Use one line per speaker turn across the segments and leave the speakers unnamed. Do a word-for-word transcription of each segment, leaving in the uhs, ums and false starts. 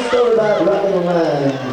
story about rocking the line.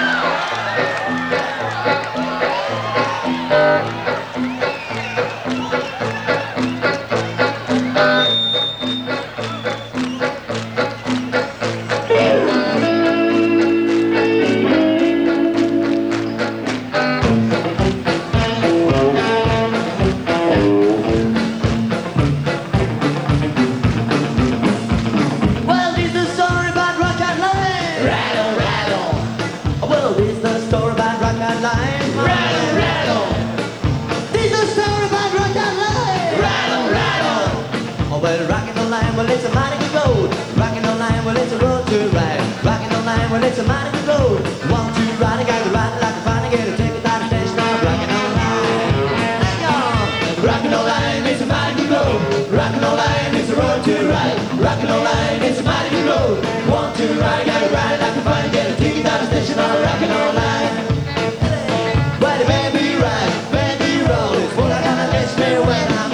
Well, this is the story about rock and line. Rattle, rattle. Well, this is the story about rock and line. Rattle, rattle. This is the story about rock and line. Rattle, rattle. Oh, well, rocking the line, well, it's a mighty good road. Rocking the line, well, it's a road to ride. Rocking the line, well, it's a mighty good road. Want to ride, I got to ride like a fine, I get a ticket out of station. I'm rocking the line. Hang on. Rocking the line, it's a mighty good road. Rocking the line, it's a road to ride. Rocking the line, it's a mighty good road. Want to ride, gotta ride like a fine, get a ticket out of station. I'm rocking the line. Why the baby ride, baby roll, it's what I gotta let me when I'm.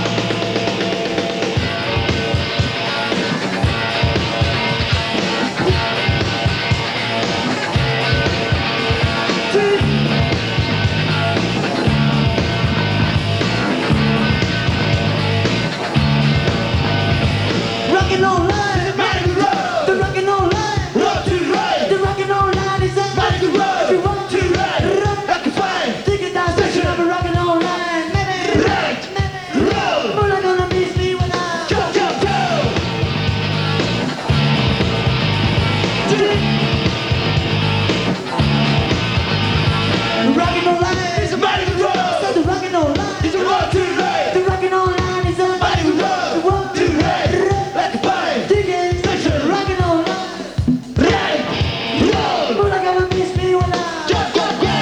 Rockin' on line, mighty good road. The rockin' on line, road to ride. The rockin' on line is a mighty good road. If you want to ride, rock a fine. Ticket down station, I'm a rockin' on line. Maybe, right, maybe, road. But I'm gonna miss me when I go, go, go. The rockin' on line is a mighty good road. So the rockin' on line is a road to ride. The rockin' on line is a mighty good road. The road to ride, like a fine. Ticket station, rockin' on line. Right, road. But I'm gonna miss me when I go, go, go.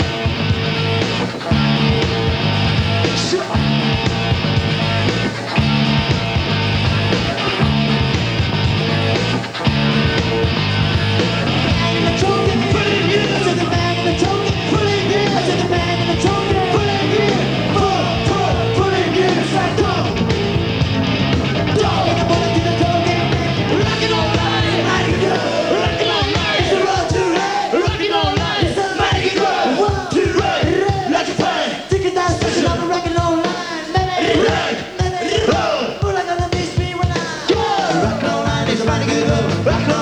Bag in the trunk, put it in here. I said the bag in the trunk, put it in here. I said the bag in the trunk, put it in here. Put, put, put it in here. It's like dog, dog. And I put it to the dog and rockin' on line, mighty good. Rockin' on line, it's the road to ride. Rockin' on line, it's the mighty good road to ride. Like a fine. Ticket down station, I'm rockin' on line, baby. Right, road. But I'm gonna miss me when I go. Rockin' on line, it's a mighty good road. Rockin' on